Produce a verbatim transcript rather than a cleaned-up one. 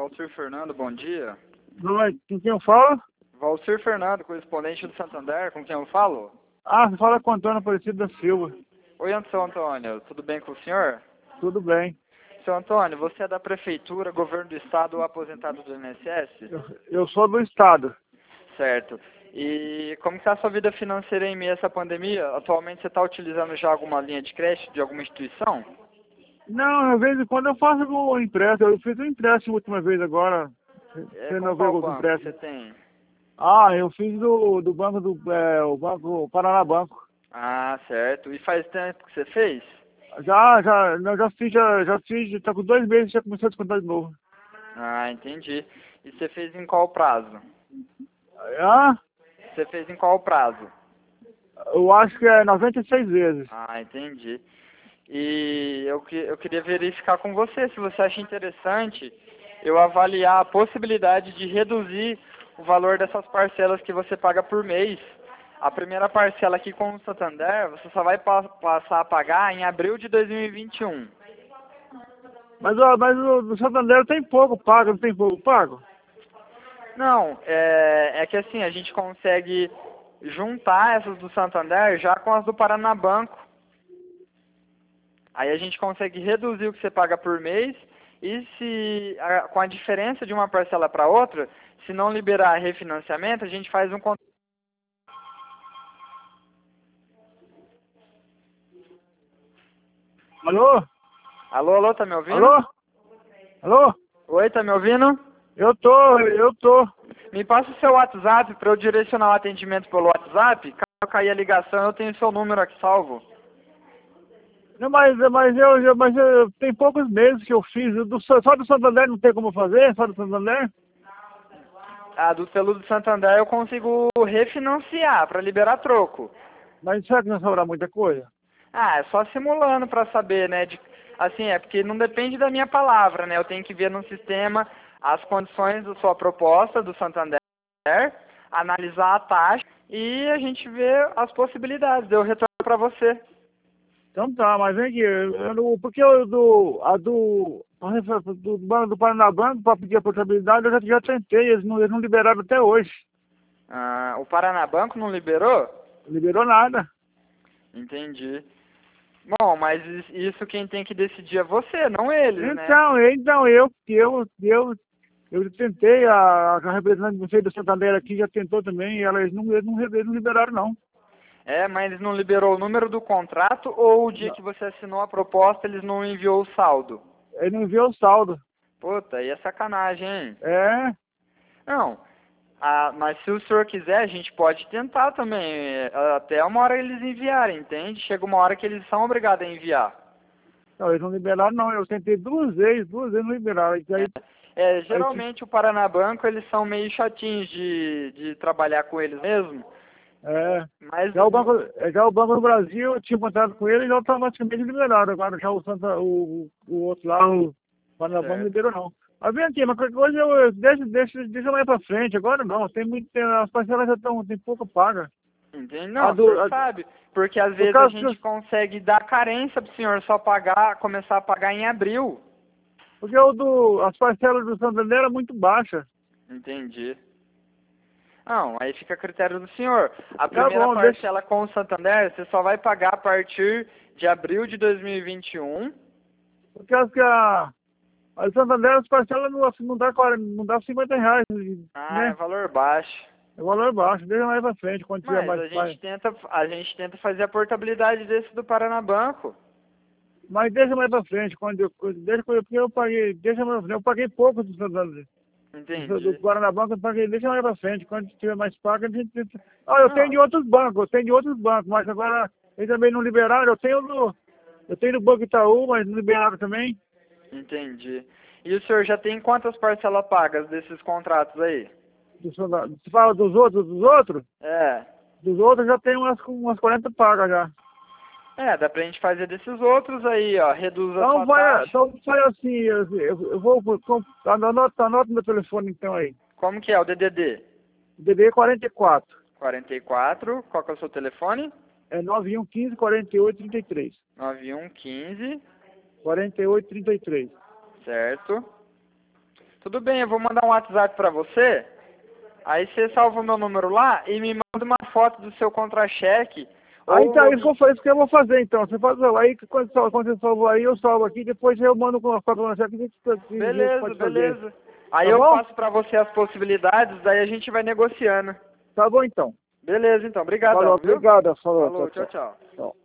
Valcir Fernando, bom dia. Oi, com quem eu falo? Valcir Fernando, correspondente do Santander, com quem eu falo? Ah, você fala com o Antônio Aparecido da Silva. Oi, seu Antônio, tudo bem com o senhor? Tudo bem. Seu Antônio, você é da Prefeitura, Governo do Estado ou aposentado do I N S S? Eu, eu sou do Estado. Certo. E como está a sua vida financeira em meio a essa pandemia? Atualmente você está utilizando já alguma linha de crédito de alguma instituição? Não, de vez em quando eu faço algum empréstimo. Eu fiz um empréstimo a última vez agora. É, com Renovei qual alguns banco você empréstimos. tem? Ah, eu fiz do, do banco do é, o banco Paraná Banco. Ah, certo. E faz tempo que você fez? Já, já, não, já fiz, já, já fiz, tá com dois meses já começou a descontar de novo. Ah, entendi. E você fez em qual prazo? Ah, Você fez em qual prazo? eu acho que é noventa e seis vezes. Ah, entendi. E eu, que- eu queria verificar com você se você acha interessante eu avaliar a possibilidade de reduzir o valor dessas parcelas que você paga por mês. A primeira parcela aqui com o Santander, você só vai pa- passar a pagar em abril de dois mil e vinte e um. Mas, ó, mas o do Santander tem pouco pago, não tem pouco pago? Não, é, é que assim, a gente consegue juntar essas do Santander já com as do Paraná Banco. Aí a gente consegue reduzir o que você paga por mês e se a- com a diferença de uma parcela para outra, se não liberar refinanciamento, a gente faz um contrato. Alô? Alô, alô, tá me ouvindo? Alô? Alô? Oi, tá me ouvindo? Eu tô, eu tô. Me passa o seu WhatsApp para eu direcionar o atendimento pelo WhatsApp. Caso cair a ligação, eu tenho seu número aqui salvo. Não, mas, mas eu, eu- mas eu, tem poucos meses que eu fiz. Do, só do Santander não tem como fazer? Só do Santander? A do selo do Santander eu consigo refinanciar para liberar troco. Mas será que não sobrar muita coisa? Ah, é só simulando para saber, né? De, assim, é porque não depende da minha palavra, né? Eu tenho que ver no sistema as condições da sua proposta do Santander, analisar a taxa e a gente vê as possibilidades. Deu retorno para você. Então tá, mas vem aqui. Eu, eu não- porque eu do, a do, a refer- do, banco do Paraná Banco para pedir a portabilidade eu já, já tentei. Eles não, eles não liberaram até hoje. Ah, o Paraná Banco não liberou? Não liberou nada. Entendi. Bom, mas is- isso quem tem que decidir é você, não eles, né? Então, então eu, eu, eu, eu tentei, a, a representante do Conselho do Santander aqui já tentou também, e elas não, eles não, eles não liberaram não. É, mas eles não liberou o número do contrato ou o dia que você assinou a proposta eles não enviou o saldo? Ele não enviou o saldo. Puta, aí é sacanagem, hein? É, Não, ah, mas se o senhor quiser, a gente pode tentar também, é, até uma hora eles enviarem, entende? Chega uma hora que eles são obrigados a enviar. não, eles não liberaram não. Eu tentei duas vezes, duas vezes não liberaram. E aí, É, aí, geralmente o Paraná Banco, eles são meio chatinhos de, de trabalhar com eles mesmo, é, mas já o Banco, já o Banco do Brasil, eu tinha contrato com ele e automaticamente liberaram. Agora já o, Santa, o, o outro lá, o Paraná Banco, não certo. liberou não. Mas vem aqui, mas qualquer coisa eu, eu deixa, deixa, deixa mais pra frente. Agora não, tem muito, tem, as parcelas já estão, tem pouco paga. Entende? A Não, o do, senhor a, sabe, porque às por vezes a causa que, gente consegue dar carência pro senhor só pagar, começar a pagar em abril. porque o do, as parcelas do Santander eram muito baixas. Entendi. Não, aí fica a critério do senhor. A Tá primeira bom, deixa. parcela com o Santander, você só vai pagar a partir de abril de dois mil e vinte e um. Por causa que a, a Santander, as parcelas não, assim, não dá quarenta, não dá cinquenta reais, Ah, é né? valor baixo. É valor baixo, deixa mais pra frente, quando tiver Mas mais a pai. gente tenta, a gente tenta fazer a portabilidade desse do Paraná Banco. Mas deixa mais pra frente, quando eu, deixa, porque eu paguei, deixa mais pra frente, eu paguei pouco do Santander. Do, do Entendi. Guaraná Banco, eu paguei, deixa mais pra frente, quando tiver mais pago, a gente tenta. Ah, eu tenho Não, de outros bancos, eu tenho de outros bancos, mas agora eles também não liberaram, eu tenho do, eu tenho do Banco Itaú, mas não liberaram também. entendi. E o senhor já tem quantas parcelas pagas desses contratos aí? Do Santander. Você fala dos outros, dos outros? É. Dos outros já tem umas, umas quarenta pagas já. É, dá pra gente fazer desses outros aí, ó. Reduz a Então sua vai, taxa. então vai assim, eu, eu eu vou, com- anota, anota meu telefone então aí. Como que é o D D D? D D quarenta e quatro, quarenta e quatro, qual que é o seu telefone? é nove um um cinco, quarenta e oito, trinta e três. nove um um cinco, quarenta e oito, trinta e três. certo? Tudo bem, eu vou mandar um WhatsApp pra você. Aí você salva o meu número lá e me manda uma foto do seu contra-cheque. Aí Ou tá, eu... isso que, eu, fa- isso que eu vou fazer então. Você faz aí, que quando, sal- quando você salvar aí, eu salvo aqui, depois eu mando com a foto na chefe que a gente que a gente Beleza, pode fazer. beleza. Aí Tá eu bom? passo pra você as possibilidades, daí a gente vai negociando. Tá bom então. Beleza, então. Falou, Obrigadão, viu? obrigado. Falou, tchau, Falou, tchau, tchau. tchau. Tchau.